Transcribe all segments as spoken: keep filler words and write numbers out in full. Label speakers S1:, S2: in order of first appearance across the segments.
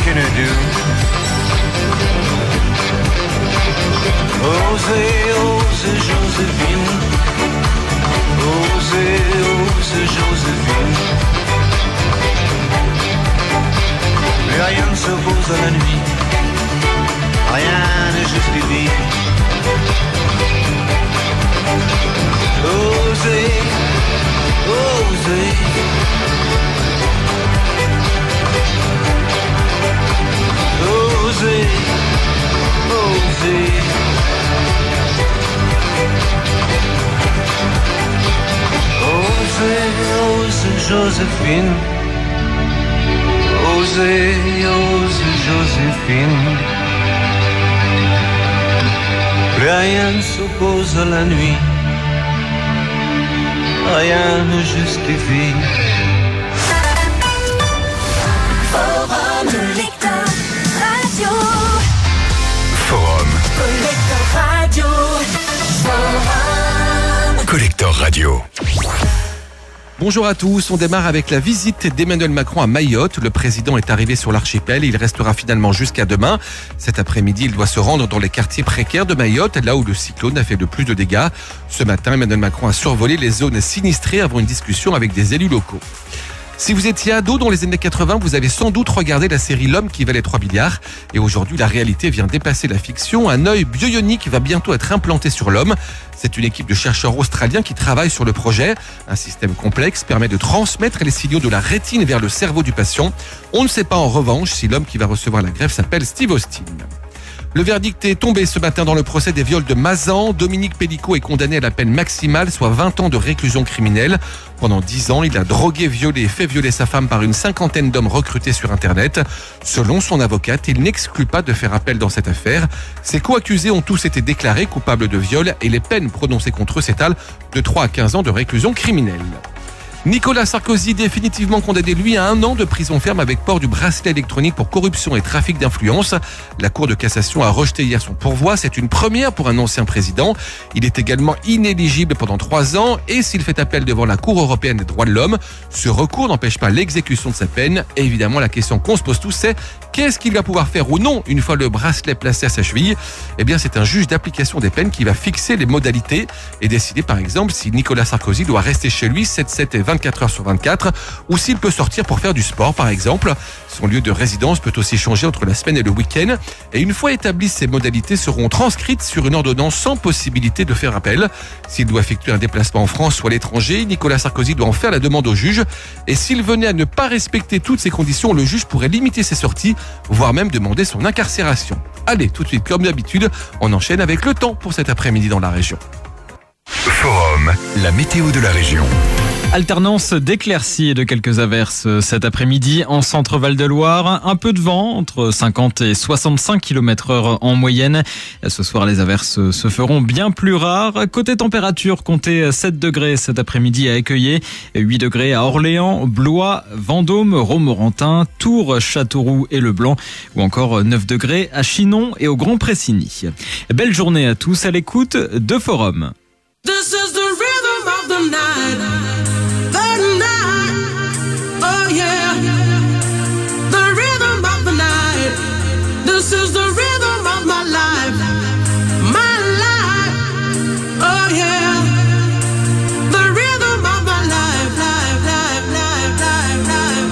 S1: can I do? Osez, osez, Joséphine. Osez, osez, Joséphine. Plus rien ne s'oppose à la nuit. Rien ne justifie. Osez, osez. Osez, osez. Osez, osez, Joséphine. Osez, osez, Joséphine. Plus rien ne s'oppose à la nuit. Rien ne justifie.
S2: Forum Collector Radio.
S3: Forum
S2: Collector Radio. Forum
S3: Collector Radio.
S4: Bonjour à tous, on démarre avec la visite d'Emmanuel Macron à Mayotte. Le président est arrivé sur l'archipel et il restera finalement jusqu'à demain. Cet après-midi, il doit se rendre dans les quartiers précaires de Mayotte, là où le cyclone a fait le plus de dégâts. Ce matin, Emmanuel Macron a survolé les zones sinistrées avant une discussion avec des élus locaux. Si vous étiez ado dans les années quatre-vingts, vous avez sans doute regardé la série L'homme qui valait trois milliards. Et aujourd'hui, la réalité vient dépasser la fiction. Un œil bionique va bientôt être implanté sur l'homme. C'est une équipe de chercheurs australiens qui travaille sur le projet. Un système complexe permet de transmettre les signaux de la rétine vers le cerveau du patient. On ne sait pas en revanche si l'homme qui va recevoir la greffe s'appelle Steve Austin. Le verdict est tombé ce matin dans le procès des viols de Mazan. Dominique Pellicot est condamné à la peine maximale, soit vingt ans de réclusion criminelle. Pendant dix ans, il a drogué, violé et fait violer sa femme par une cinquantaine d'hommes recrutés sur Internet. Selon son avocate, il n'exclut pas de faire appel dans cette affaire. Ses co-accusés ont tous été déclarés coupables de viol et les peines prononcées contre eux s'étalent de trois à quinze ans de réclusion criminelle. Nicolas Sarkozy, définitivement condamné, lui, à un an de prison ferme avec port du bracelet électronique pour corruption et trafic d'influence. La Cour de cassation a rejeté hier son pourvoi. C'est une première pour un ancien président. Il est également inéligible pendant trois ans et s'il fait appel devant la Cour européenne des droits de l'homme, ce recours n'empêche pas l'exécution de sa peine. Et évidemment, la question qu'on se pose tous, c'est qu'est-ce qu'il va pouvoir faire ou non une fois le bracelet placé à sa cheville? Eh bien, c'est un juge d'application des peines qui va fixer les modalités et décider, par exemple, si Nicolas Sarkozy doit rester chez lui sept, sept et vingt-quatre heures sur vingt-quatre ou s'il peut sortir pour faire du sport, par exemple. Son lieu de résidence peut aussi changer entre la semaine et le week-end. Et une fois établies, ces modalités seront transcrites sur une ordonnance sans possibilité de faire appel. S'il doit effectuer un déplacement en France ou à l'étranger, Nicolas Sarkozy doit en faire la demande au juge. Et s'il venait à ne pas respecter toutes ces conditions, le juge pourrait limiter ses sorties, voire même demander son incarcération. Allez, tout de suite, comme d'habitude, on enchaîne avec le temps pour cet après-midi dans la région.
S3: Forum, la météo de la région.
S5: Alternance d'éclaircies et de quelques averses cet après-midi en centre-Val de Loire. Un peu de vent, entre cinquante et soixante-cinq kilomètres heure en moyenne. Ce soir, les averses se feront bien plus rares. Côté température, comptez sept degrés cet après-midi à Écueillé, huit degrés à Orléans, Blois, Vendôme, Romorantin, Tours, Châteauroux et Le Blanc, ou encore neuf degrés à Chinon et au Grand Pressigny. Belle journée à tous à l'écoute de Forum.
S6: This is the rhythm of the night, the night, oh yeah, the rhythm of the night, this is the rhythm of my life, my life, oh yeah, the rhythm of my life, life, life, life, life, life.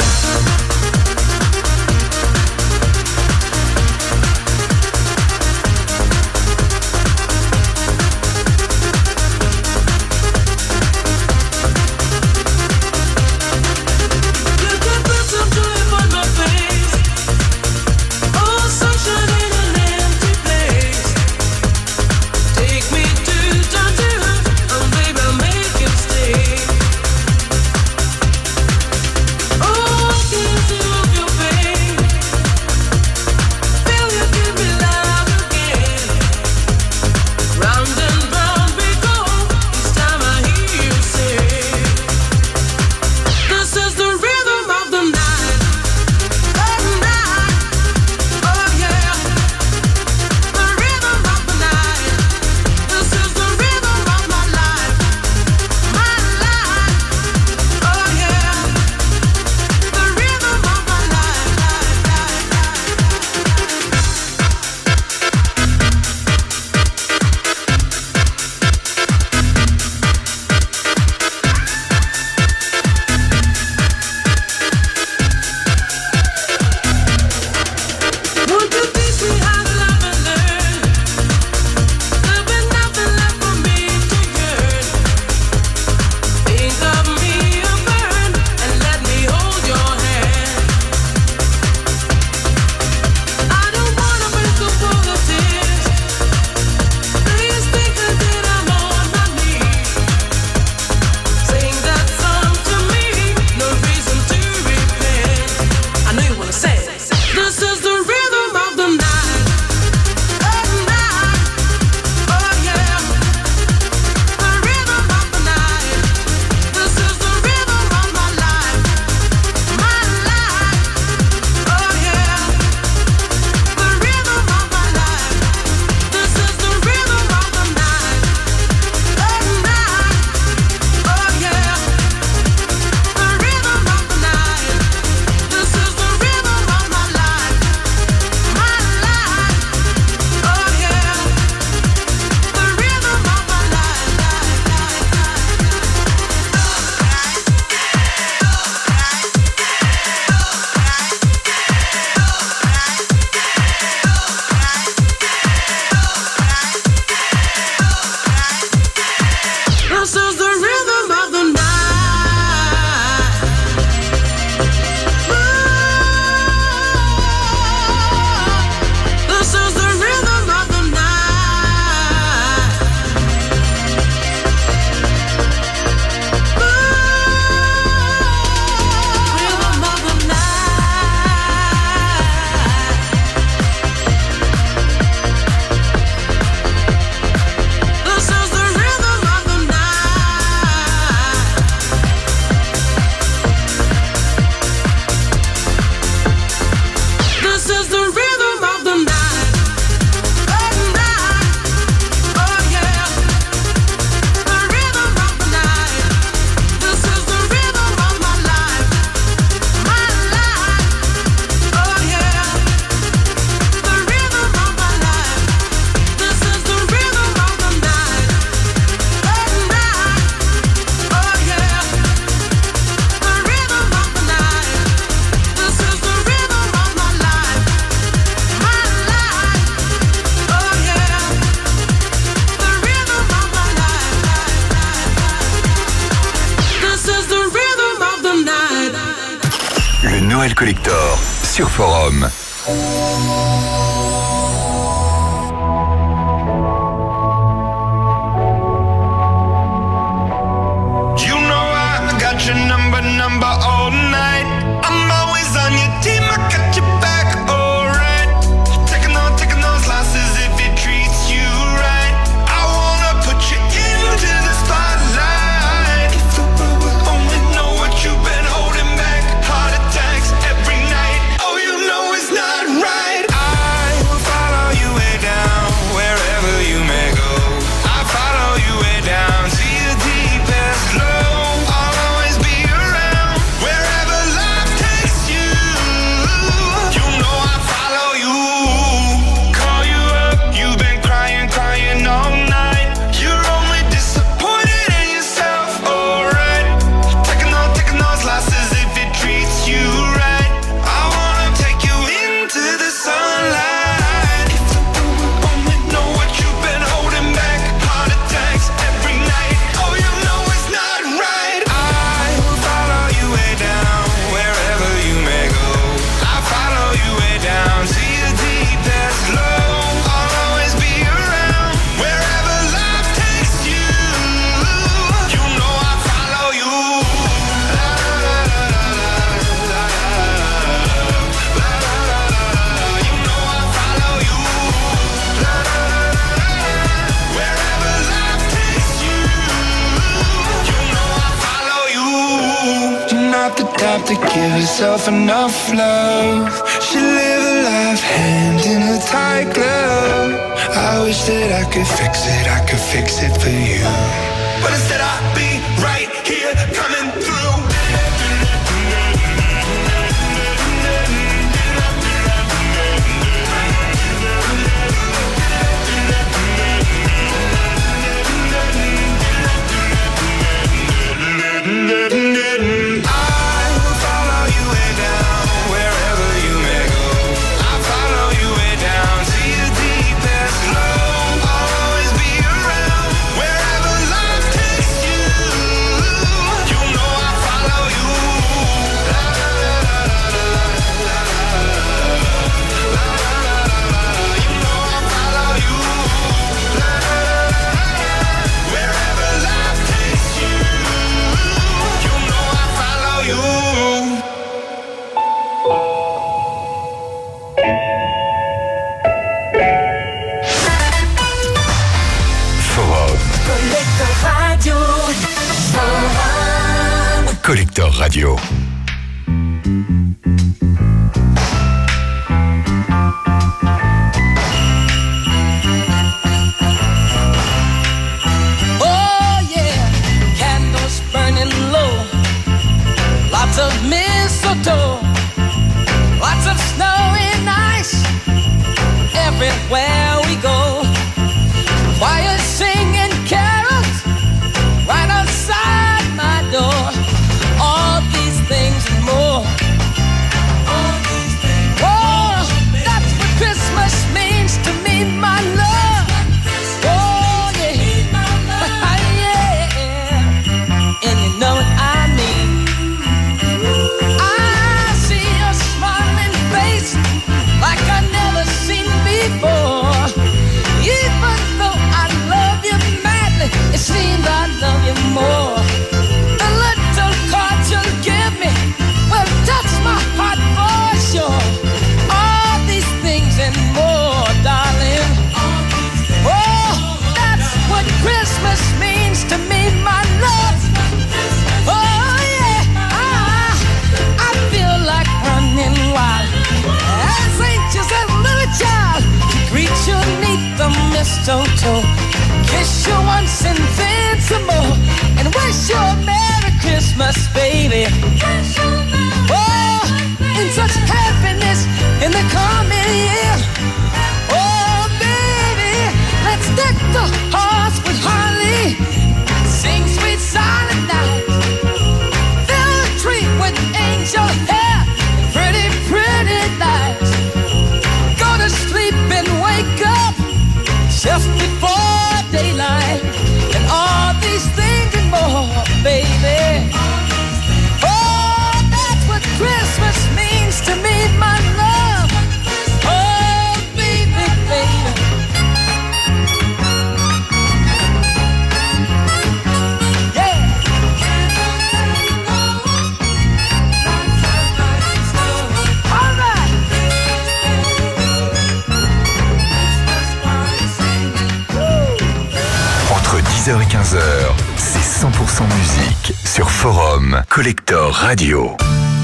S3: Noël Collector sur Forum.
S1: You know I got your number, number all night. I'm always on your team, I got your back, alright. Taking on, taking those losses if it treats you right. I wanna put you into the spotlight. If the world would only know what you've been holding back. Heart attacks every night, oh you know it's not right. I will follow you way down, wherever you may go. I follow you way down to your deepest low. I'll always be around, wherever life takes you. You know I follow you. Call you up, you've been crying, crying all night. You're only disappointed in yourself, alright. Taking on, taking those losses if it treats you right. I wanna take you into the sunlight. If the world would only know what you've been holding back. Heart attacks every night, oh you know it's not right. I will follow you way down, wherever you may go. I follow you way down to your deepest low. I'll always be around, wherever life takes you. You know I follow you. La la la la la la la la la la. You know I follow you. La la la la la. Wherever life takes you. You know I follow you. You're not the type to give yourself enough love. Should live a life hand in a tight glove. I wish that I could fix it, I could fix it for you. But instead I'd be right here coming through. I will follow you way down, wherever you may go. I follow you way down to your deepest low. I'll always be around, wherever life takes you. You know I follow you. La la la la la la la la la. You know I follow you. La la la la. Wherever life takes you. You know I follow you.
S3: Forum
S2: Collector Radio. Forum.
S3: Collector Radio.
S6: Oh yeah, candles burning low, lots of mistletoe, lots of snow and ice everywhere we go. Choir singing carols right outside my door. All these things and more. Oh, that's what Christmas means to me, my love. Oh yeah, yeah, and you know what I mean. I see your smiling face like I never seen before. Even though I love you madly, it seems I love you more. The little cards you'll give me will touch my heart for sure. All these things and more, darling. Oh, that's what Christmas means to me, my love. Oh yeah, I, I feel like running wild as anxious as a little child to greet you neath the mistletoe, kiss you once and then some more, and wish you a Merry Christmas, baby. Oh, in such happiness in the coming year. Oh, baby, let's deck the hearts with holly, sing sweet silent night, fill the tree with angel hair, pretty, pretty lights. Go to sleep and wake up just before daylight, and all these things and more, baby. Oh, that's what Christmas means.
S3: dix heures quinze heures, c'est cent pour cent musique sur Forum Collector Radio.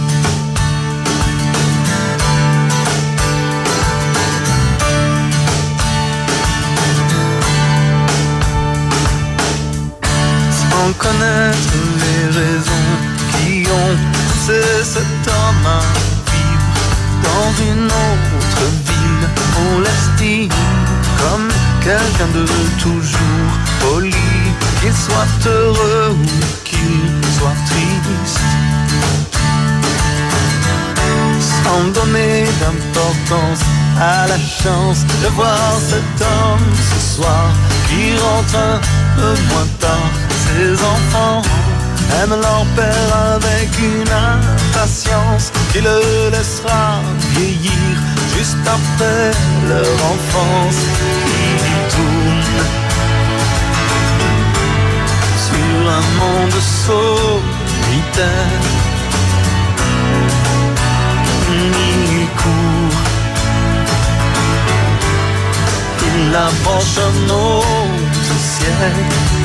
S7: Sans connaître les raisons qui ont poussé cet homme à vivre dans une autre ville, on l'estime comme quelqu'un de toujours poli, qu'il soit heureux ou qu'il soit triste, sans donner d'importance à la chance de voir cet homme ce soir qui rentre un peu moins tard. Ses enfants aiment leur père avec une impatience qui le laissera vieillir juste après leur enfance. Il tourne sur un monde solitaire, il court, il approche un autre ciel.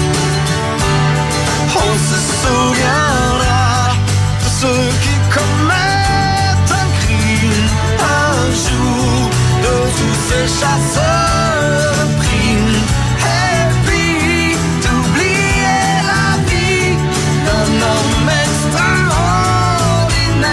S7: On se souviendra de ceux qui commettent un crime un jour, de tous ces chasseurs de primes, et puis d'oublier la vie d'un homme extraordinaire.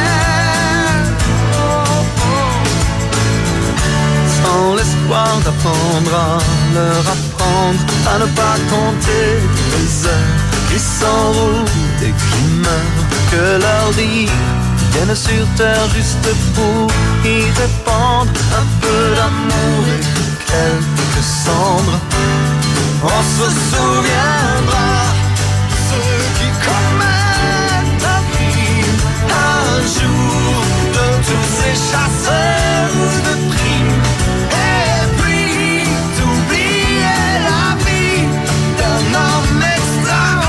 S7: Oh, oh. Sans l'espoir d'apprendre à leur apprendre à ne pas compter les heures qui s'enroulent et qui meurent, que leur dire viennent sur terre juste pour y répandre un peu d'amour et quelques cendres. On se souviendra de ceux qui commettent un crime un jour, de tous ces chasseurs de primes, et puis d'oublier la vie d'un homme extraordinaire.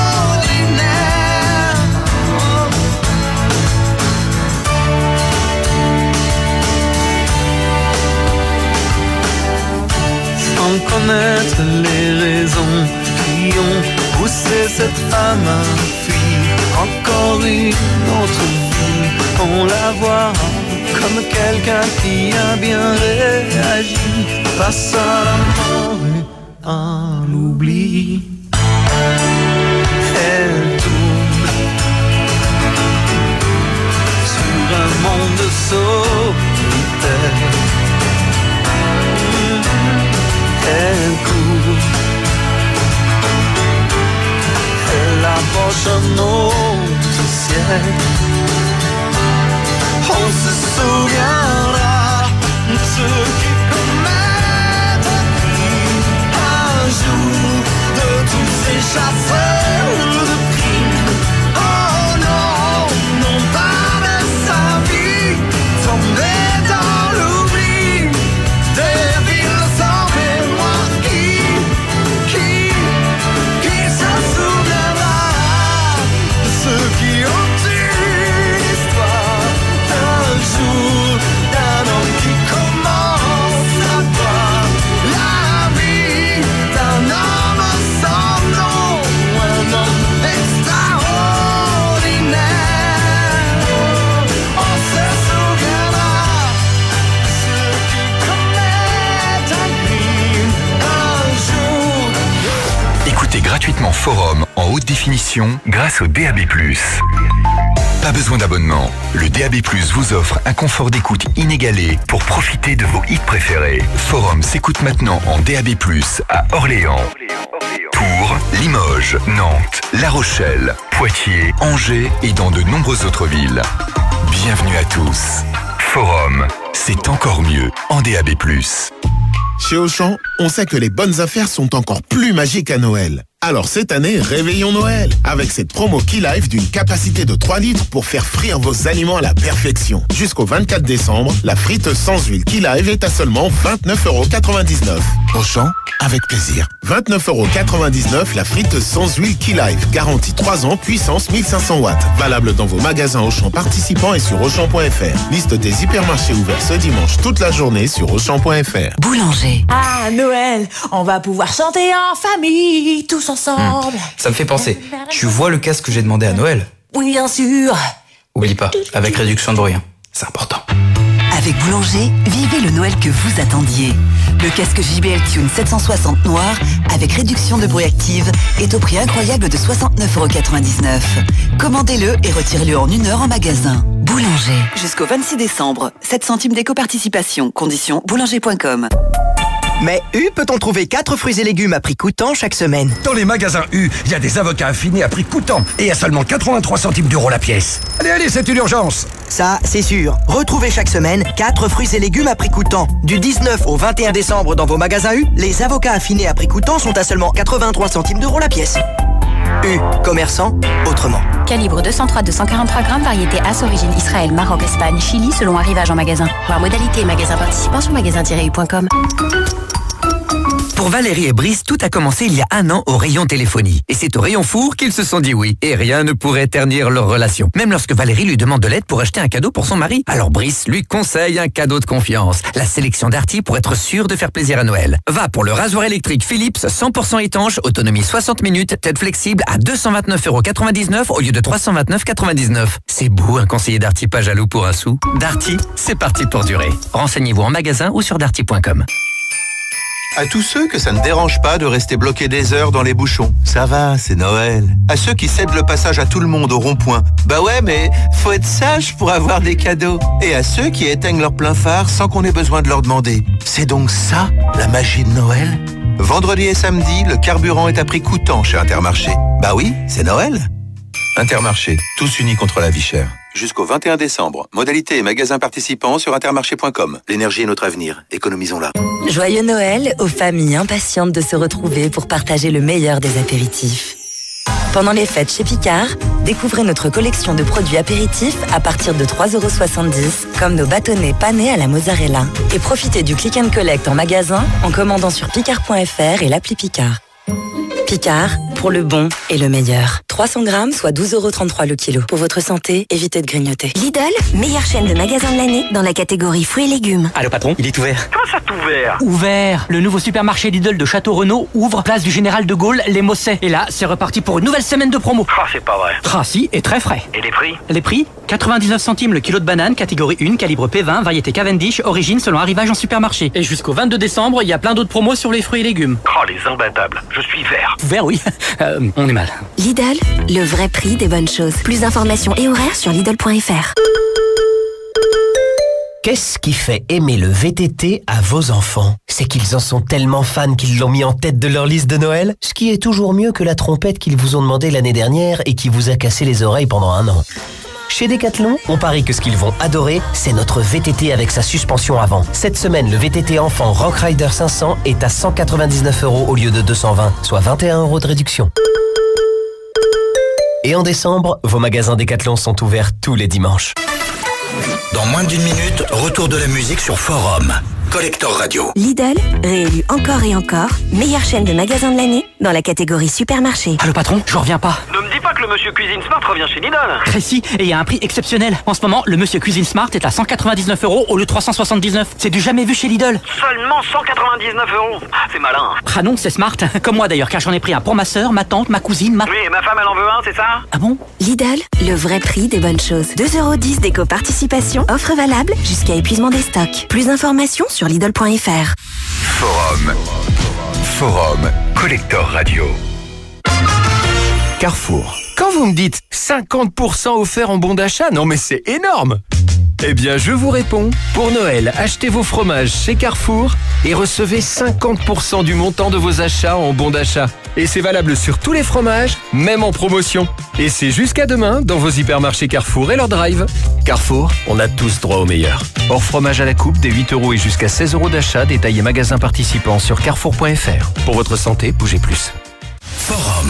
S7: Sans connaître les raisons qui ont poussé cette femme à fuir encore une autre vie, on la voit comme quelqu'un qui a bien réagi face à la mort et à l'oubli. Elle tourne sur un monde solitaire, elle court, elle approche un autre ciel. On se souviendra de ceux qui commettent un crime un jour, de tous ces chasseurs de primes. Oh non, non pas de sa vie tombée dans l'oubli, des villes sans mémoire qui, qui, qui se souviendra de ceux qui ont une histoire un jour, d'un homme qui commence à voir la vie d'un homme sans nom, un homme extraordinaire. On se souviendra de ceux qui commettent un crime un jour.
S3: Écoutez gratuitement Forum en haute définition grâce au D A B plus. Pas besoin d'abonnement. Le D A B plus vous offre un confort d'écoute inégalé pour profiter de vos hits préférés. Forum s'écoute maintenant en D A B plus à Orléans, Tours, Limoges, Nantes, La Rochelle, Poitiers, Angers et dans de nombreuses autres villes. Bienvenue à tous. Forum, c'est encore mieux en D A B plus.
S8: Chez Auchan, on sait que les bonnes affaires sont encore plus magiques à Noël. Alors cette année, réveillons Noël avec cette promo Key Life d'une capacité de trois litres pour faire frire vos aliments à la perfection. Jusqu'au vingt-quatre décembre, la frite sans huile Key Life est à seulement vingt-neuf euros quatre-vingt-dix-neuf. Auchan, avec plaisir. vingt-neuf euros quatre-vingt-dix-neuf la frite sans huile Key Life. Garantie trois ans, puissance mille cinq cents watts. Valable dans vos magasins Auchan participants et sur Auchan point F R. Liste des hypermarchés ouverts ce dimanche toute la journée sur Auchan point F R.
S2: Boulanger. Ah, Noël, on va pouvoir chanter en famille, tous ensemble. ensemble.
S9: Mmh. Ça me fait penser, tu vois le casque que j'ai demandé à Noël?
S2: Oui, bien sûr.
S9: Oublie pas, avec réduction de bruit, hein. C'est important.
S10: Avec Boulanger, vivez le Noël que vous attendiez. Le casque J B L Tune sept cent soixante noir, avec réduction de bruit active, est au prix incroyable de soixante-neuf euros quatre-vingt-dix-neuf. Commandez-le et retirez-le en une heure en magasin. Boulanger. Jusqu'au vingt-six décembre, sept centimes d'éco-participation. Conditions boulanger point com.
S11: Mais U, peut-on trouver quatre fruits et légumes à prix coûtant chaque semaine?
S12: Dans les magasins U, il y a des avocats affinés à prix coûtant et à seulement quatre-vingt-trois centimes d'euros la pièce. Allez, allez, c'est une urgence.
S11: Ça, c'est sûr. Retrouvez chaque semaine quatre fruits et légumes à prix coûtant. Du dix-neuf au vingt et un décembre dans vos magasins U, les avocats affinés à prix coûtant sont à seulement quatre-vingt-trois centimes d'euros la pièce. U, commerçant autrement.
S13: Calibre deux cent trois à deux cent quarante-trois grammes, variété As, origine Israël, Maroc, Espagne, Chili, selon arrivage en magasin. Voir modalité et magasin participant sur magasin tiret u point com.
S14: Pour Valérie et Brice, tout a commencé il y a un an au rayon téléphonie. Et c'est au rayon four qu'ils se sont dit oui. Et rien ne pourrait ternir leur relation. Même lorsque Valérie lui demande de l'aide pour acheter un cadeau pour son mari. Alors Brice lui conseille un cadeau de confiance. La sélection Darty pour être sûr de faire plaisir à Noël. Va pour le rasoir électrique Philips cent pour cent étanche, autonomie soixante minutes, tête flexible à deux cent vingt-neuf euros quatre-vingt-dix-neuf au lieu de trois cent vingt-neuf euros quatre-vingt-dix-neuf. C'est beau un conseiller Darty pas jaloux pour un sou. Darty, c'est parti pour durer. Renseignez-vous en magasin ou sur darty point com.
S15: À tous ceux que ça ne dérange pas de rester bloqués des heures dans les bouchons. Ça va, c'est Noël. À ceux qui cèdent le passage à tout le monde au rond-point. Bah ouais, mais faut être sage pour avoir des cadeaux. Et à ceux qui éteignent leur plein phare sans qu'on ait besoin de leur demander. C'est donc ça, la magie de Noël? Vendredi et samedi, le carburant est à prix coûtant chez Intermarché. Bah oui, c'est Noël. Intermarché, tous unis contre la vie chère. Jusqu'au vingt et un décembre. Modalité et magasins participants sur intermarché point com. L'énergie est notre avenir. Économisons-la.
S16: Joyeux Noël aux familles impatientes de se retrouver pour partager le meilleur des apéritifs. Pendant les fêtes chez Picard, découvrez notre collection de produits apéritifs à partir de trois euros soixante-dix, comme nos bâtonnets panés à la mozzarella. Et profitez du click and collect en magasin en commandant sur picard point f r et l'appli Picard. Picard, pour le bon et le meilleur. trois cents grammes, soit douze euros trente-trois le kilo. Pour votre santé, évitez de grignoter.
S17: Lidl, meilleure chaîne de magasins de l'année dans la catégorie fruits et légumes.
S18: Allô patron, il est ouvert.
S19: Comment ça t'ouvert?
S18: Ouvert. Le nouveau supermarché Lidl de Château-Renaud ouvre place du Général de Gaulle, les Mossets. Et là, c'est reparti pour une nouvelle semaine de promo.
S19: Ah, c'est pas vrai.
S18: Ah si, et très frais.
S19: Et les prix?
S18: Les prix quatre-vingt-dix-neuf centimes le kilo de banane, catégorie un, calibre P vingt, variété Cavendish, origine selon arrivage en supermarché. Et jusqu'au vingt-deux décembre, il y a plein d'autres promos sur les fruits et légumes.
S19: Oh, les imbattables. Je suis vert.
S18: Vert, oui. Euh, on est mal.
S17: Lidl, le vrai prix des bonnes choses. Plus d'informations et horaires sur lidl point f r.
S20: Qu'est-ce qui fait aimer le V T T à vos enfants? C'est qu'ils en sont tellement fans qu'ils l'ont mis en tête de leur liste de Noël, ce qui est toujours mieux que la trompette qu'ils vous ont demandé l'année dernière et qui vous a cassé les oreilles pendant un an. Chez Decathlon, on parie que ce qu'ils vont adorer, c'est notre V T T avec sa suspension avant. Cette semaine, le V T T enfant Rock Rider cinq cents est à cent quatre-vingt-dix-neuf euros au lieu de deux cent vingt, soit vingt et un euros de réduction. Et en décembre, vos magasins Decathlon sont ouverts tous les dimanches.
S3: Dans moins d'une minute, retour de la musique sur Forum. Collector Radio.
S17: Lidl, réélu encore et encore, meilleure chaîne de magasins de l'année dans la catégorie supermarché.
S18: Allô patron, je reviens pas.
S19: Ne me dis pas que le Monsieur Cuisine Smart revient chez Lidl.
S18: Précis, et il y a un prix exceptionnel. En ce moment, le Monsieur Cuisine Smart est à cent quatre-vingt-dix-neuf euros au lieu de trois cent soixante-dix-neuf. C'est du jamais vu chez Lidl.
S19: Seulement cent quatre-vingt-dix-neuf euros. C'est malin.
S18: Ah non, c'est smart. Comme moi d'ailleurs, car j'en ai pris un pour ma sœur, ma tante, ma cousine, ma...
S19: Oui, et ma femme elle en veut un, c'est ça?
S18: Ah bon?
S17: Lidl, le vrai prix des bonnes choses. deux euros dix d'éco-participation, offre valable jusqu'à épuisement des stocks. Plus d'informations sur lidl point f r.
S3: Forum. Forum. Collector Radio.
S21: Carrefour. Quand vous me dites cinquante pour cent offert en bon d'achat, non mais c'est énorme! Eh bien, je vous réponds. Pour Noël, achetez vos fromages chez Carrefour et recevez cinquante pour cent du montant de vos achats en bon d'achat. Et c'est valable sur tous les fromages, même en promotion. Et c'est jusqu'à demain dans vos hypermarchés Carrefour et leur drive. Carrefour, on a tous droit au meilleur. Hors fromage à la coupe, des huit euros et jusqu'à seize euros d'achat, détaillé magasin participant sur carrefour point f r. Pour votre santé, bougez plus.
S3: Forum.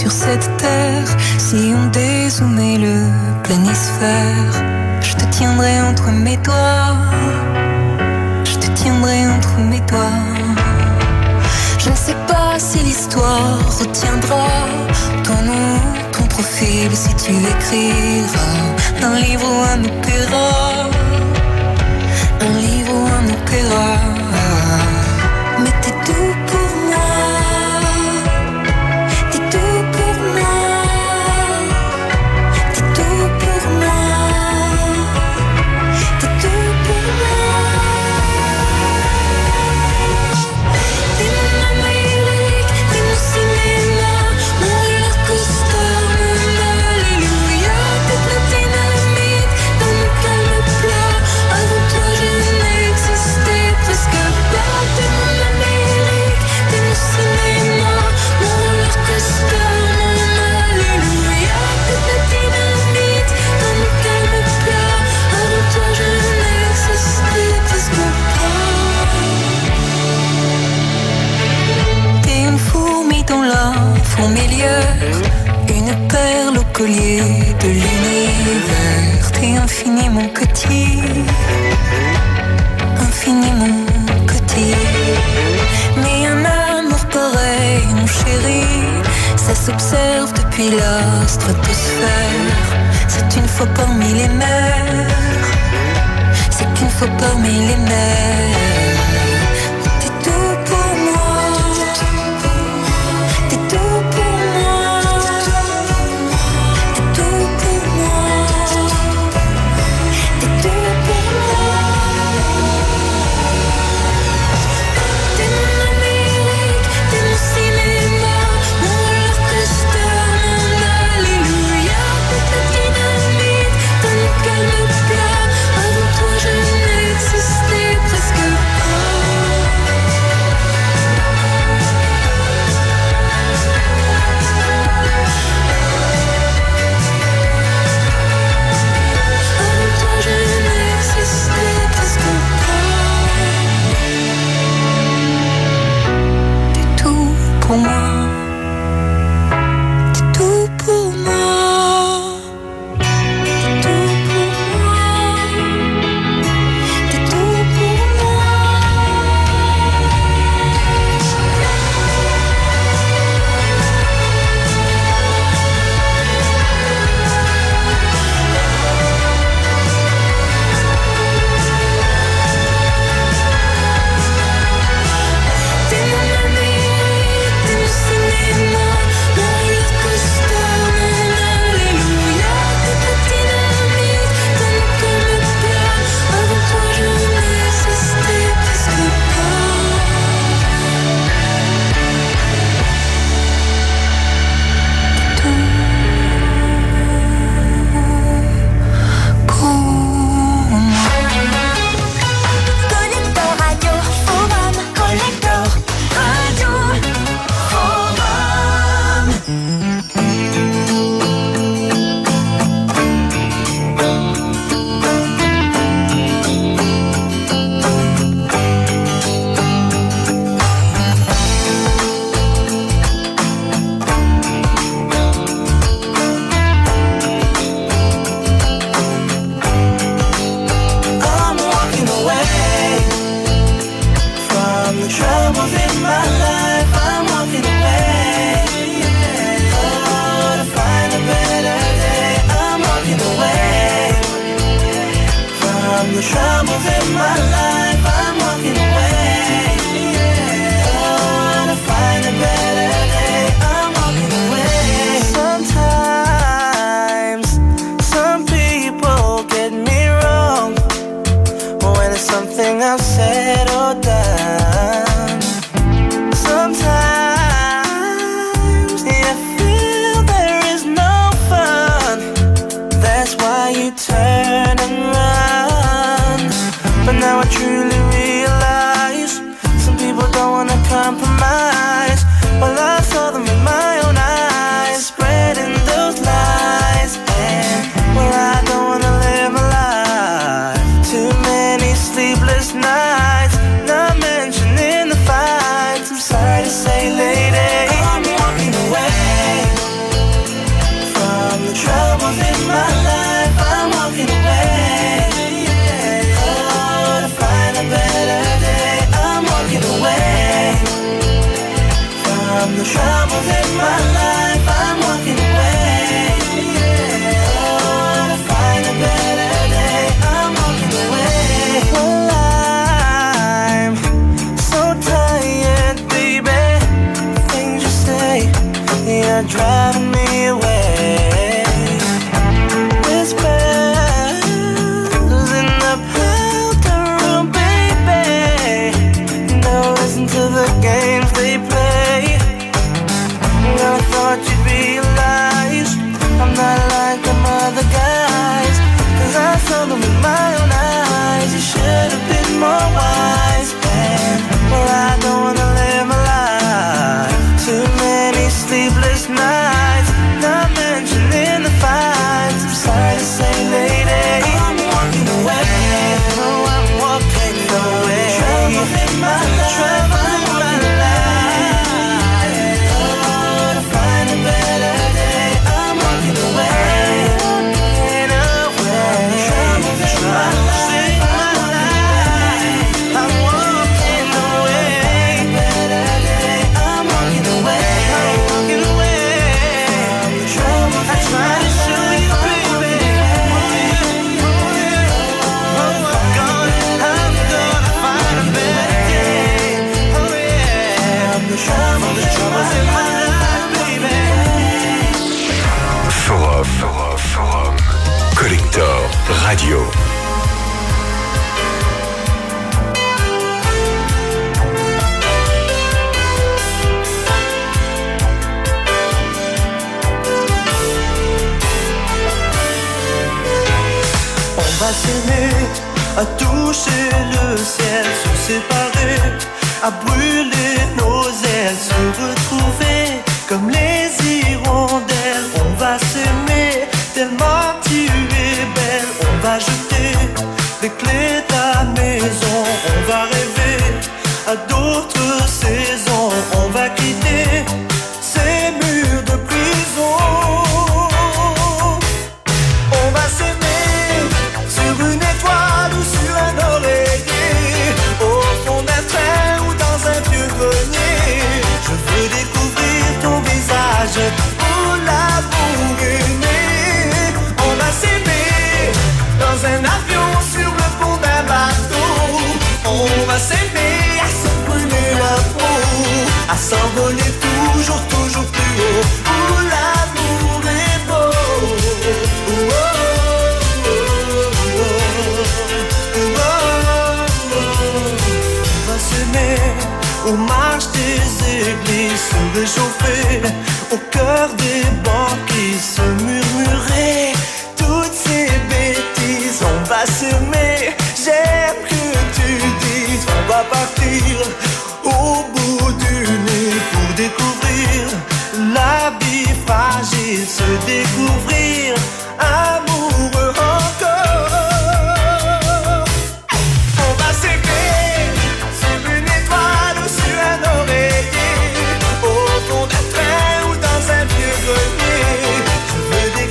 S4: sur cette terre. Si on dézoomait le planisphère, je te tiendrai entre mes doigts, je te tiendrai entre mes doigts. Je ne sais pas si l'histoire retiendra ton nom, ton profil, si tu écriras un livre ou un opéra, un livre ou un opéra. Mais t'es tout pour moi, t'es tout pour moi, t'es tout pour moi, t'es tout pour moi. T'es mon Amérique, t'es mon cinéma, mon roller coaster, mon alléluia. T'es de la dynamite dans mon calme plat. Avant toi je n'existais presque pas. T'es mon Amérique, t'es mon cinéma, mon roller coaster, mon alléluia. T'es de la dynamite dans mon calme plat. Avant toi je n'existais presque pas. T'es une fourmi dans la fourmilière, une perle au collier de l'univers. T'es infiniment petit, infiniment petit. Mais un amour pareil, mon chéri, ça s'observe depuis la stratosphère. C'est une fois parmi les mers, c'est qu'une fois parmi les mers. T'es tout pour moi, t'es tout pour moi, t'es tout pour moi, t'es tout pour moi. T'es mon Amérique, t'es mon cinéma, mon roller coaster, mon alléluia. T'es de la dynamite dans mon calme plat. Avant toi je n'existais presque pas. Avant toi je n'existais presque pas. T'es tout pour moi, t'es tout pour moi, t'es tout pour moi, t'es tout pour moi. T'es mon Amérique, t'es mon cinéma, mon roller coaster, mon alléluia. T'es de la dynamite dans mon calme plat. Avant toi je n'existais presque pas.
S2: Collector Radio Forum. Collector Radio Forum.
S7: I'm walking away from the troubles in my life. I'm walking away, oh, to find a better day. I'm walking away from the troubles in my life. I'm walking away, oh, to find a better day. I'm walking away. Sometimes some people get me wrong when it's something I've said or done. Sometimes you feel there is no fun. That's why you turn and run. But now I truly realize some people don't wanna compromise. Well, I saw them with my own eyes, spreading those lies. And well, I don't wanna live my life. Too many sleepless nights, not mentioning the fights. I'm sorry to say, lady, I'm walking away troubles in my life, I'm walking away. Oh, to find a better day, I'm walking away. Well, I'm so tired, baby. The things you say, you're driving me away. Whispers in the powder room, baby. Now listen to the games they play. I thought you'd realize I'm not like them other guys, 'cause I saw them with my own eyes. You should have been more wise. And well, I don't wanna live my life. Too many sleepless nights, not mentioning the fights. I'm sorry to say, lady, I'm walking away. Oh, I'm walking away. Trouble in my life, trouble in my life. Oh, to find a better day, I'm walking away. Walking away. Trouble in my life, I'm walking away. Better day, I'm walking away. I'm walking away. Trouble, I try to show you, baby. Oh, I'm gonna, I'm gonna find a better day. Oh yeah. The trouble, the trouble's in my life, baby.
S3: Forum, Forum, Forum. Collector Radio.
S7: On va s'aimer, à toucher le ciel, se séparer, à brûler nos ailes, se retrouver comme les hirondelles. On va s'aimer tellement tu es belle. On va jeter les clés de la maison. On va rêver à d'autres saisons. On va quitter ces murs de prison. On va s'aimer sur une étoile ou sur un oreiller, au fond d'un train ou dans un vieux grenier. Je veux découvrir ton visage où l'amour est né. On va s'aimer dans un avion sur le pont d'un bateau. On va s'aimer à se brûler la peau, à s'envoler toujours, toujours plus haut, où l'amour est beau. Oh, oh, oh, oh, oh. On va s'aimer aux marches des églises, se réchauffer au cœur des banquiers, se murmurer toutes ces bêtises. On va s'aimer, j'aime que tu dises. On va partir au bout du nez pour découvrir la vie fragile, se découvrir amoureux encore. On va s'aimer sur une étoile ou sur un oreiller, au fond d'un train ou dans un vieux grenier. Je veux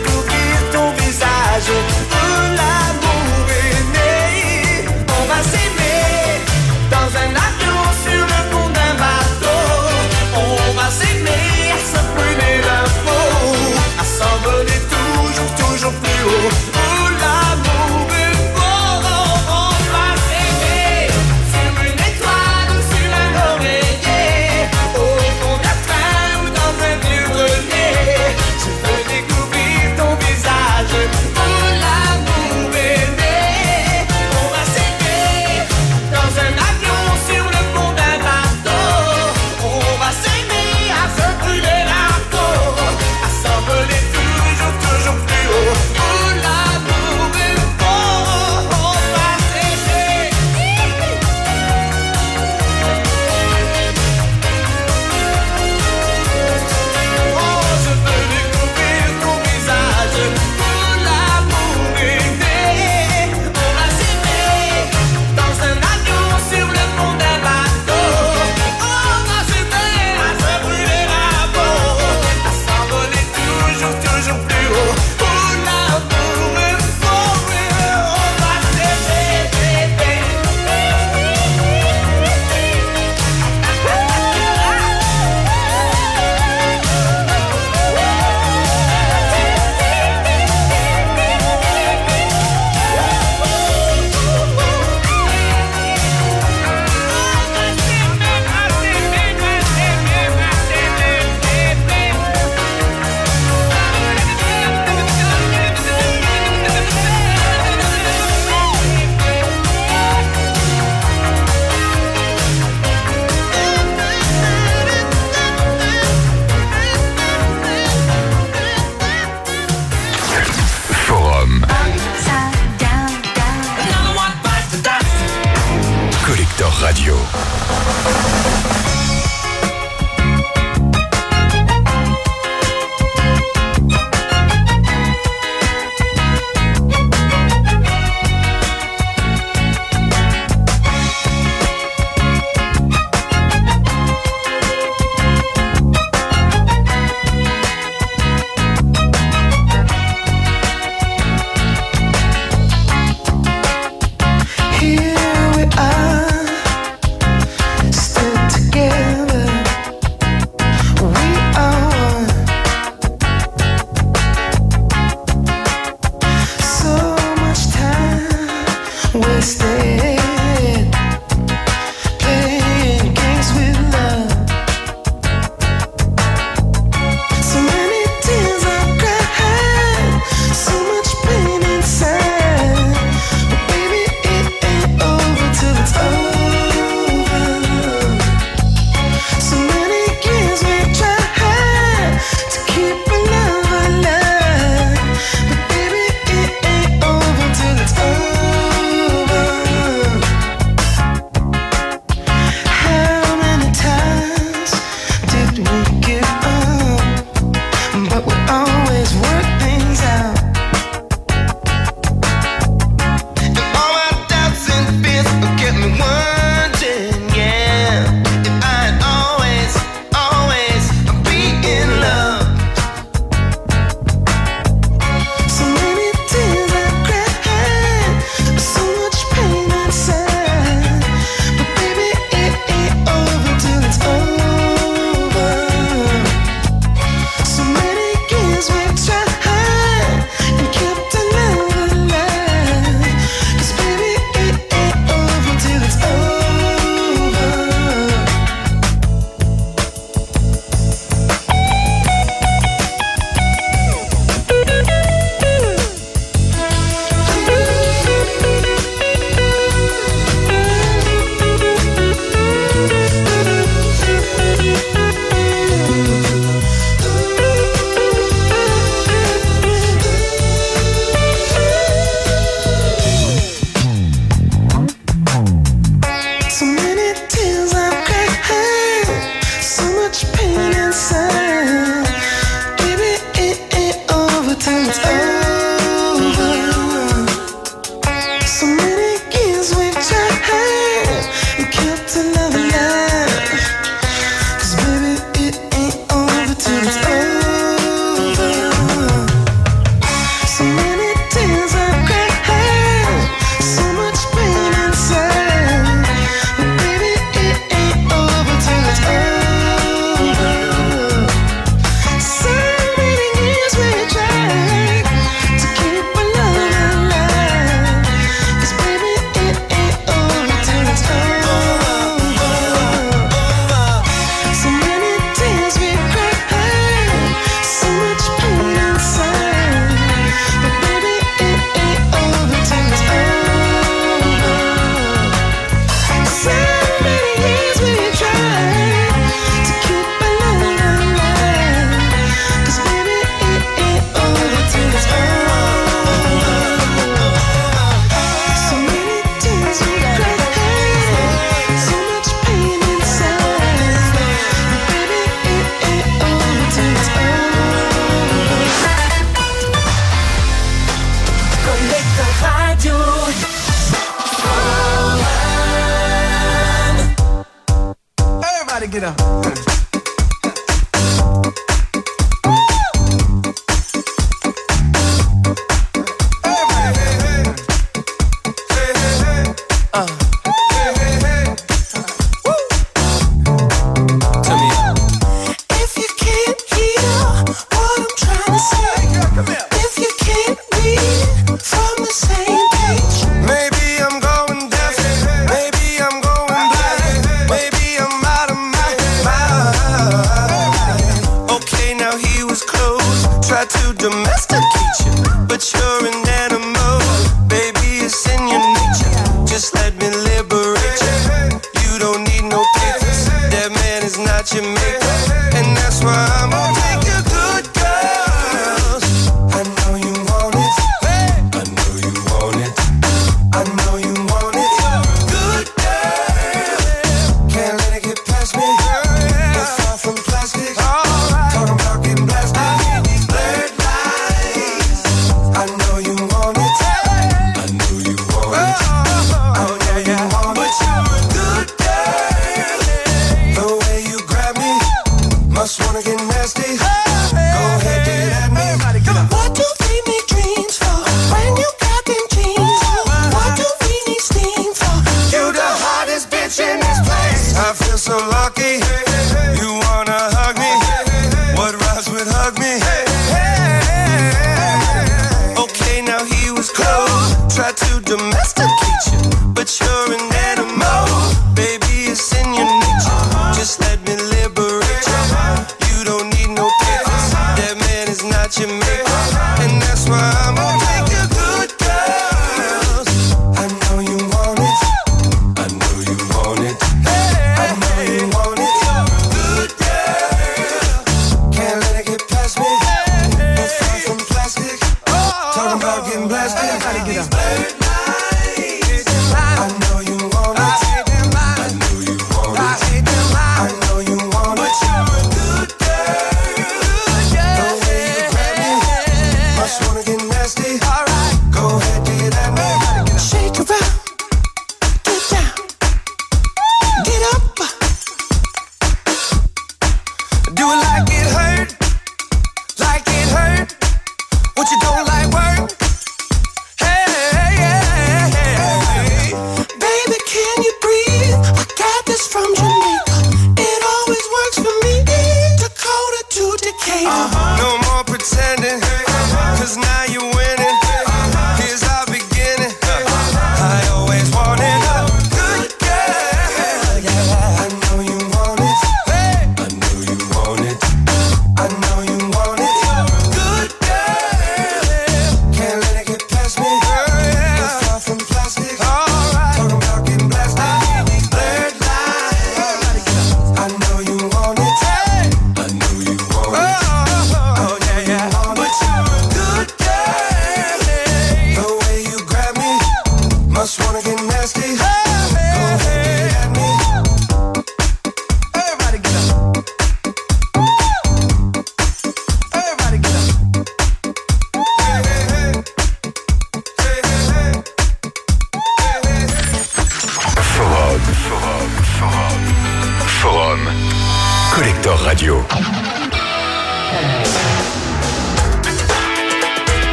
S7: get up.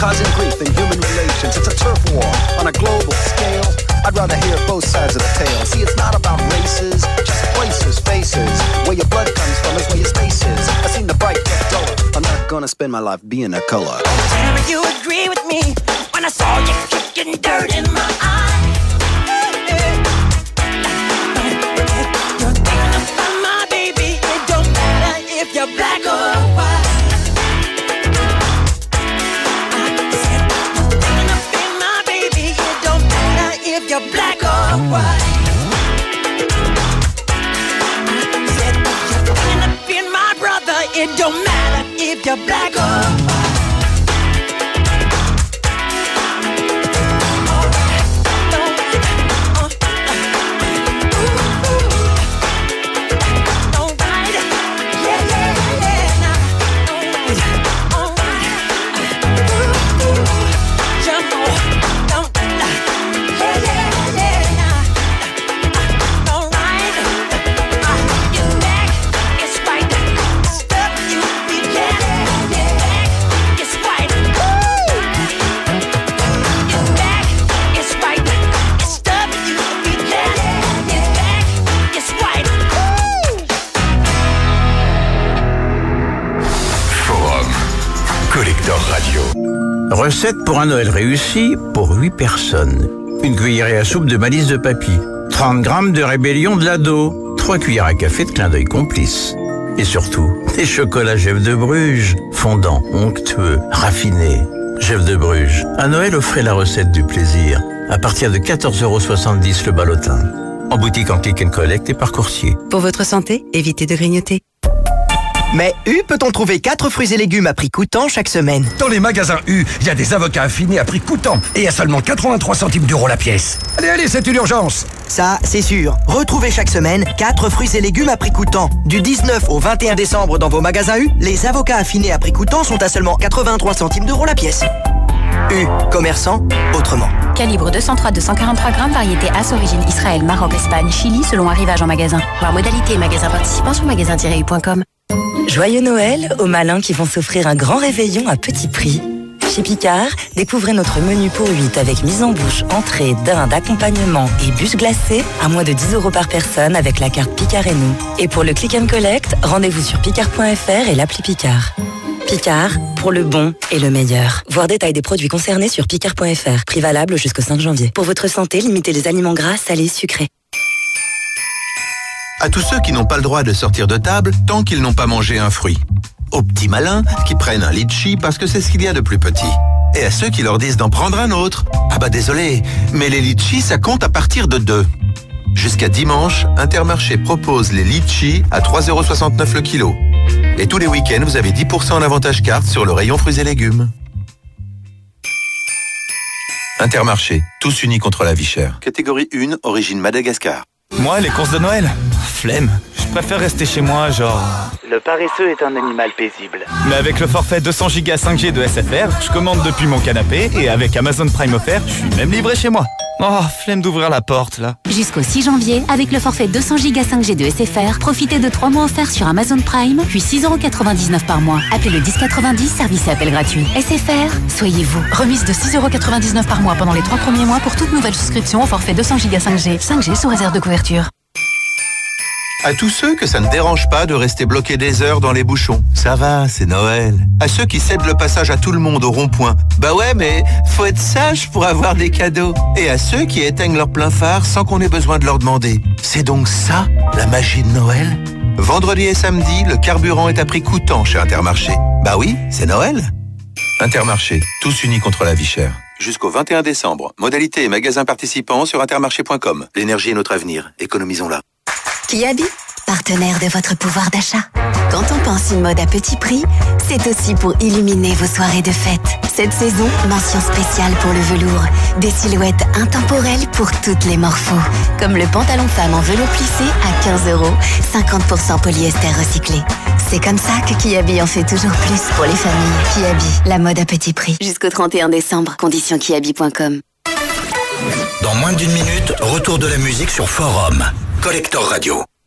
S5: causing grief in human relations. It's a turf war on a global scale. I'd rather hear both sides of the tale. See, it's not about races, just places, faces. Where your blood comes from is where your space is. I seen the bright get duller. I'm not gonna spend my life being a color.
S2: Tell me you agree with me when I saw you kicking dirt in my eye. You're thinking about my baby. It don't matter if you're black or white. I said you're thinking about my baby. It don't matter if you're black or white. I said you're thinking about my brother. It don't matter if you're black or white.
S22: Recette pour un Noël réussi pour huit personnes. Une cuillerée à soupe de malice de papy, trente grammes de rébellion de l'ado, trois cuillères à café de clin d'œil complice. Et surtout, des chocolats Geèvres de Bruges, fondants, onctueux, raffinés. Geèvres de Bruges. À Noël, offrez la recette du plaisir. À partir de quatorze euros soixante-dix le ballotin. En boutique, en click and collect et par coursier.
S16: Pour votre santé, évitez de grignoter. Mais U peut-on trouver quatre fruits et légumes à prix coûtant chaque semaine?
S12: Dans les magasins U, il y a des avocats affinés à prix coûtant et à seulement quatre-vingt-trois centimes d'euros la pièce. Allez, allez, c'est une urgence.
S11: Ça, c'est sûr. Retrouvez chaque semaine quatre fruits et légumes à prix coûtant. Du dix-neuf au vingt et un décembre dans vos magasins U, les avocats affinés à prix coûtant sont à seulement quatre-vingt-trois centimes d'euros la pièce. U, commerçant autrement.
S13: Calibre deux cent trois deux cent quarante-trois grammes, variété As, origine Israël, Maroc, Espagne, Chili, selon arrivage en magasin. Voir modalité et magasin participant sur magasin tiret u point com.
S16: Joyeux Noël aux malins qui vont s'offrir un grand réveillon à petit prix. Chez Picard, découvrez notre menu pour huit avec mise en bouche, entrée, dinde, accompagnement et bûche glacée à moins de dix euros par personne avec la carte Picard et nous. Et pour le click and collect, rendez-vous sur picard point f r et l'appli Picard. Picard, pour le bon et le meilleur. Voir détail des produits concernés sur picard point f r. Prix valable jusqu'au cinq janvier. Pour votre santé, limitez les aliments gras, salés, sucrés.
S15: À tous ceux qui n'ont pas le droit de sortir de table tant qu'ils n'ont pas mangé un fruit. Aux petits malins qui prennent un litchi parce que c'est ce qu'il y a de plus petit. Et à ceux qui leur disent d'en prendre un autre. Ah bah désolé, mais les litchis ça compte à partir de deux. Jusqu'à dimanche, Intermarché propose les litchis à trois euros soixante-neuf le kilo. Et tous les week-ends, vous avez dix pour cent en avantage carte sur le rayon fruits et légumes. Intermarché, tous unis contre la vie chère. Catégorie un, origine Madagascar.
S23: Moi, les courses de Noël, flemme. Je préfère rester chez moi, genre...
S24: Le paresseux est un animal paisible.
S23: Mais avec le forfait deux cents gigas cinq G de S F R, je commande depuis mon canapé et avec Amazon Prime offert, je suis même livré chez moi. Oh, flemme d'ouvrir la porte, là.
S13: Jusqu'au six janvier, avec le forfait deux cents gigas cinq G de S F R, profitez de trois mois offerts sur Amazon Prime, puis six euros quatre-vingt-dix-neuf par mois. Appelez le dix quatre-vingt-dix, service et appel gratuit. S F R, soyez vous. Remise de six euros quatre-vingt-dix-neuf par mois pendant les trois premiers mois pour toute nouvelle souscription au forfait deux cents gigas cinq G. cinq G sous réserve de couverture.
S15: À tous ceux que ça ne dérange pas de rester bloqués des heures dans les bouchons. Ça va, c'est Noël. À ceux qui cèdent le passage à tout le monde au rond-point. Bah ouais, mais faut être sage pour avoir des cadeaux. Et à ceux qui éteignent leur plein phare sans qu'on ait besoin de leur demander. C'est donc ça, la magie de Noël? Vendredi et samedi, le carburant est à prix coûtant chez Intermarché. Bah oui, c'est Noël. Intermarché, tous unis contre la vie chère. Jusqu'au vingt et un décembre. Modalité et magasins participants sur intermarché point com. L'énergie est notre avenir. Économisons-la.
S17: Kiabi, partenaire de votre pouvoir d'achat. Quand on pense une mode à petit prix, c'est aussi pour illuminer vos soirées de fête. Cette saison, mention spéciale pour le velours. Des silhouettes intemporelles pour toutes les morphos. Comme le pantalon femme en velours plissé à quinze euros, cinquante pour cent polyester recyclé. C'est comme ça que Kiabi en fait toujours plus pour les familles. Kiabi, la mode à petit prix. Jusqu'au trente et un décembre, conditions kiabi point com.
S3: Dans moins d'une minute, retour de la musique sur Forum. Collector Radio.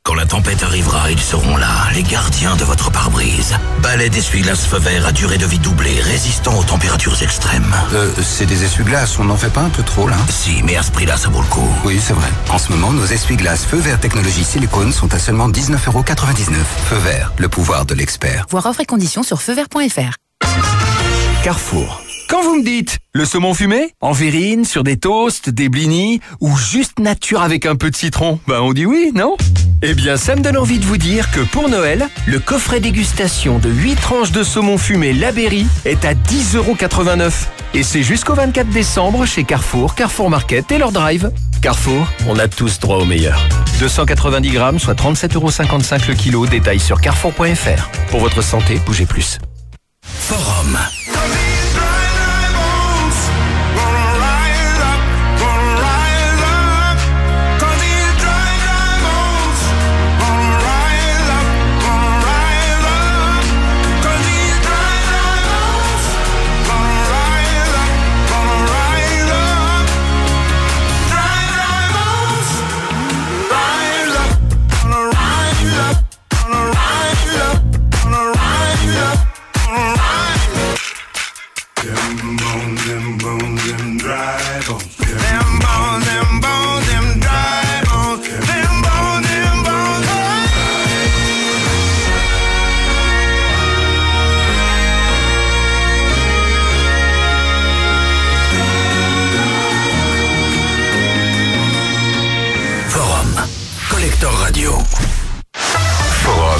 S1: Quand la tempête arrivera, ils seront là, les gardiens de votre pare-brise. Balai d'essuie-glace feu vert à durée de vie doublée, résistant aux températures extrêmes.
S6: Euh, c'est des essuie-glaces, on n'en fait pas un peu trop là?
S1: Si, mais à ce prix-là, ça vaut le coup.
S6: Oui, c'est vrai. En ce moment, nos essuie-glaces feu vert technologie silicone sont à seulement dix-neuf euros quatre-vingt-dix-neuf. Feu vert, le pouvoir de l'expert.
S8: Voir offre et conditions sur feu vert point f r.
S21: Carrefour. Quand vous me dites le saumon fumé, en verrine, sur des toasts, des blinis, ou juste nature avec un peu de citron, ben on dit oui, non? Eh bien, ça me donne envie de vous dire que pour Noël, le coffret dégustation de huit tranches de saumon fumé La Berry est à dix euros quatre-vingt-neuf. Et c'est jusqu'au vingt-quatre décembre chez Carrefour, Carrefour Market et leur drive. Carrefour, on a tous droit au meilleur. deux cent quatre-vingt-dix grammes, soit trente-sept euros cinquante-cinq le kilo. Détail sur carrefour point f r. Pour votre santé, bougez plus.
S1: Forum.
S3: Radio. Forum.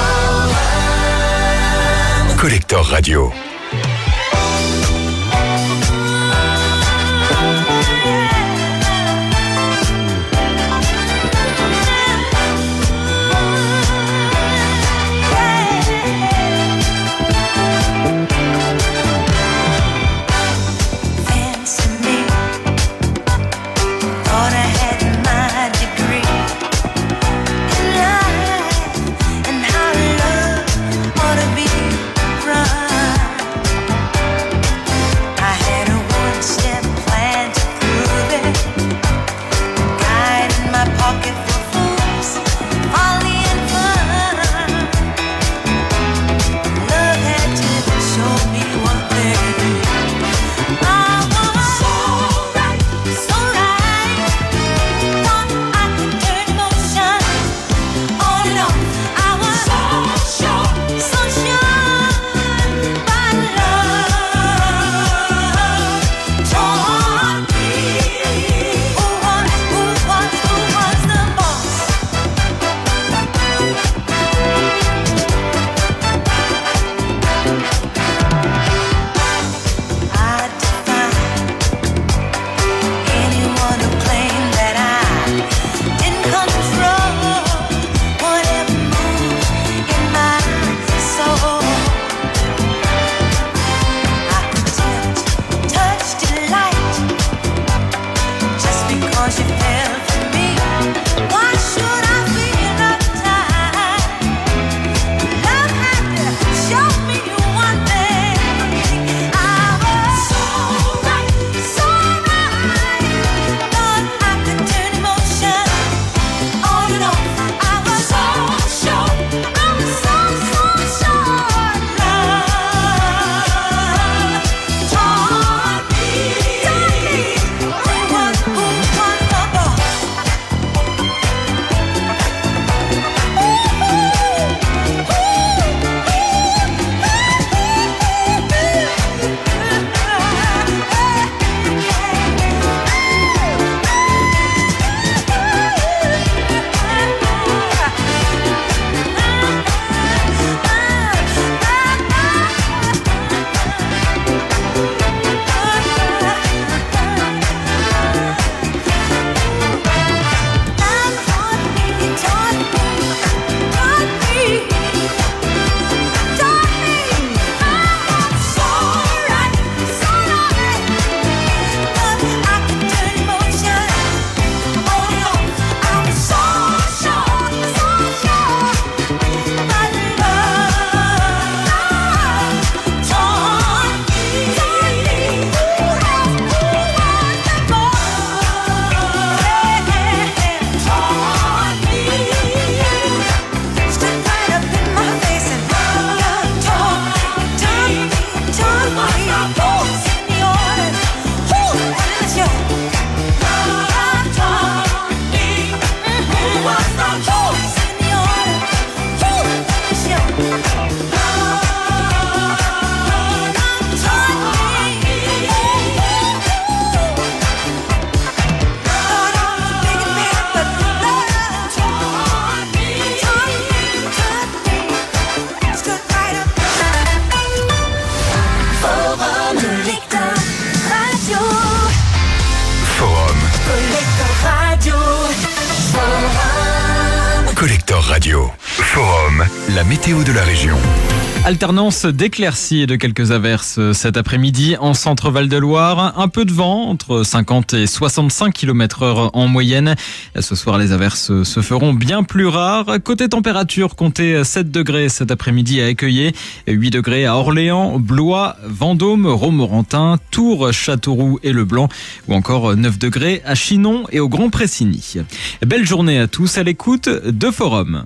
S3: Collector Radio.
S2: And how love ought to be run.
S3: Collector Radio. Forum, la météo de la région.
S9: Alternance d'éclaircies et de quelques averses cet après-midi en centre Val-de-Loire. Un peu de vent, entre cinquante et soixante-cinq kilomètres heure en moyenne. Ce soir, les averses se feront bien plus rares. Côté température, comptez sept degrés cet après-midi à Écueillé, huit degrés à Orléans, Blois, Vendôme, Romorantin, Tours, Châteauroux et Le Blanc, ou encore neuf degrés à Chinon et au Grand Pressigny. Belle journée à tous à l'écoute de Forum.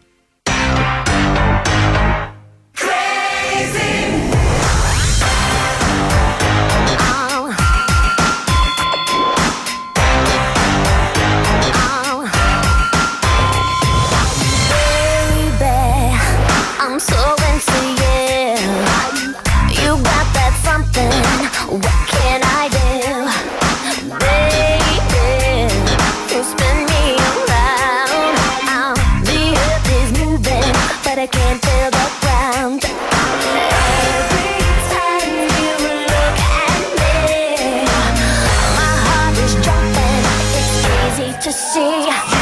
S4: What can I do, baby, to spin me around? Oh, the earth is moving, but I can't feel the ground. Every time you look at me, my heart is jumping, it's easy to see.